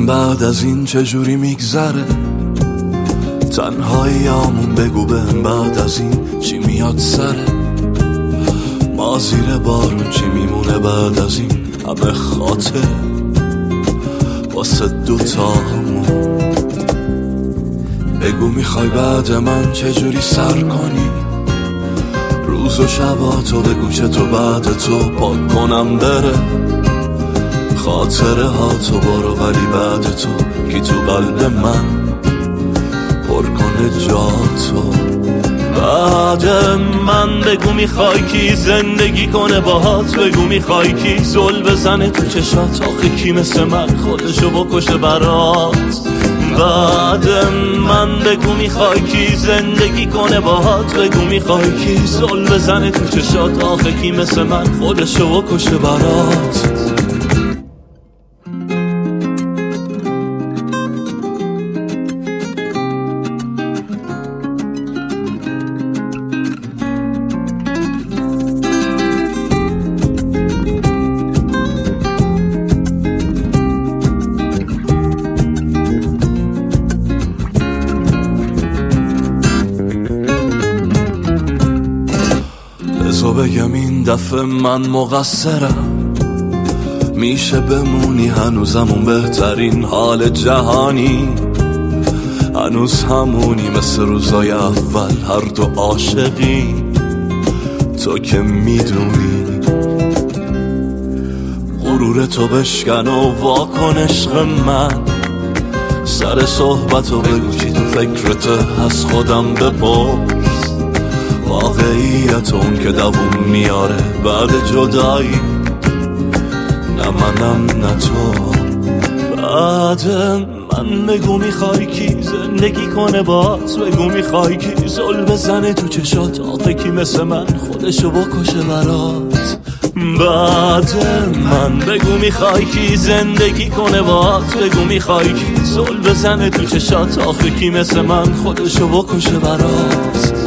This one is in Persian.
بعد از این چجوری میگذره تنهاییامون، بگو بهم بعد از این چی میاد سره، ما زیر بارون چی میمونه بعد از این همه خاطر واسه دوتامون. بگو میخوای بعد من چجوری سر کنی روز و شباتو، بگو چطور بعد تو پاک کنم بره خاطره ها تو برو، ولی بعد تو کی تو قلب من پر کنه جا تو. بعد من بگو میخوای کی زندگی کنه باهات، بگو میخوای کی زل بزنه تو چشات، آخه کی مثل من خودشو بکشه برات. بعد من بگو میخوای کی زندگی کنه باهات، بگو میخوای کی زل بزنه تو چشات، آخه کی مثل من خودشو بکشه برات. بزا بگم این دفعه من مقصرم، میشه بمونی هنوزمون بهترین حال جهانی، هنوز همونی مثل روزای اول هر دو عاشقی، تو که میدونی غرور تو بشکن و واکن عشق من، سر صحبتو بگو چی تو فکرته از خودم بپرس، واقعیت اون که دووم میاره بعد جدایی، نه منم نه تو. بعد من بگو میخوای کی زندگی کنه بات، بگو میخوای کی زل بزنه تو چشات، آخه کی مثل من خودشو بکشه برات. بعد من بگو میخوای کی زندگی کنه بات، بگو میخوای کی زل بزنه تو چشات، آخه کی مثل من خودشو بکشه برات.